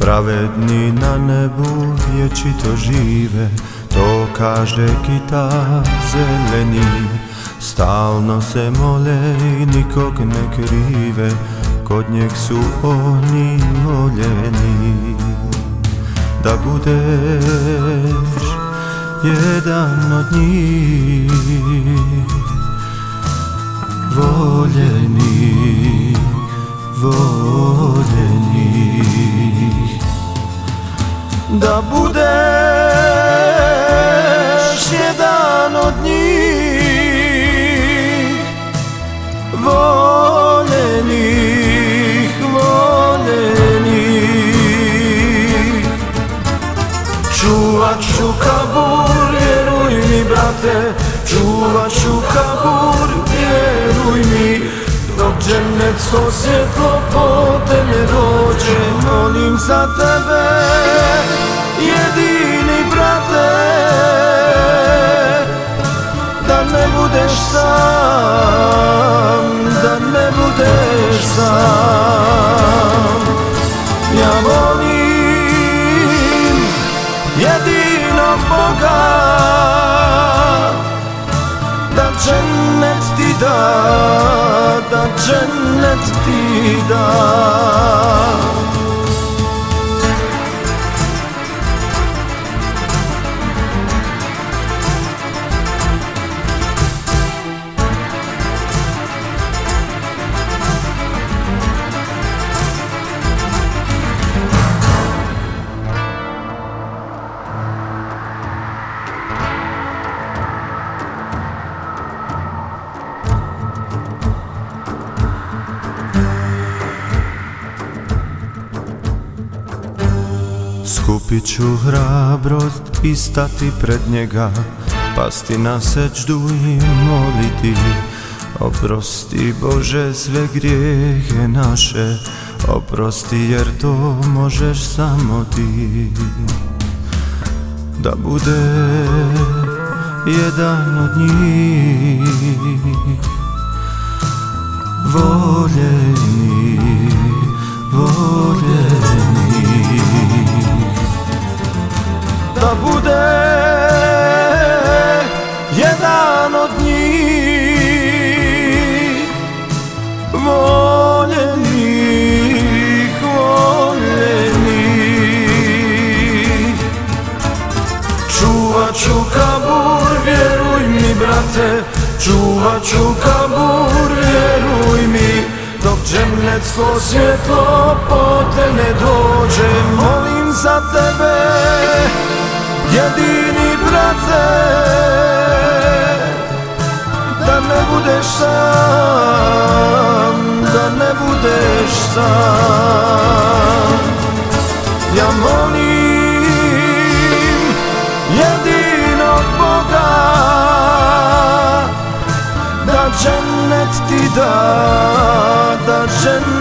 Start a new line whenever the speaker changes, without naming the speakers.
Pravedni na nebu vječito žive, to kaže kitab zeleni. Stalno se mole i nikog ne krive, kod njeg su oni voljeni. Da budeš jedan od njih, voljeni, voljeni. Da budeš jedan od njih, voljenih, voljenih. Čuvat ću Kabul, vjeruj mi brate, čuvat ću Kabul, vjeruj mi. Dok dženecko svjetlo pote ne dođe, molim za tebe, jedini brate, da ne budeš sam, da ne budeš sam. Ja molim jedinog Boga da džennet ti da, da džennet ti da. Skupit ću hrabrost i stati pred njega, pasti na sećdu i moliti. Oprosti Bože sve grijehe naše, oprosti jer to možeš samo ti. Da bude jedan od njih, voljeni, voljeni. Da bude jedan od njih, voljenih, voljenih. Čuvat ću Kabul, vjeruj mi brate, čuvat ću Kabul, vjeruj mi. Dok dženecko svjetlo pote ne dođe, molim za tebe, jedini brate, da ne budeš sam, da ne budeš sam. Ja molim jedinog Boga da džennet ti da, da džennet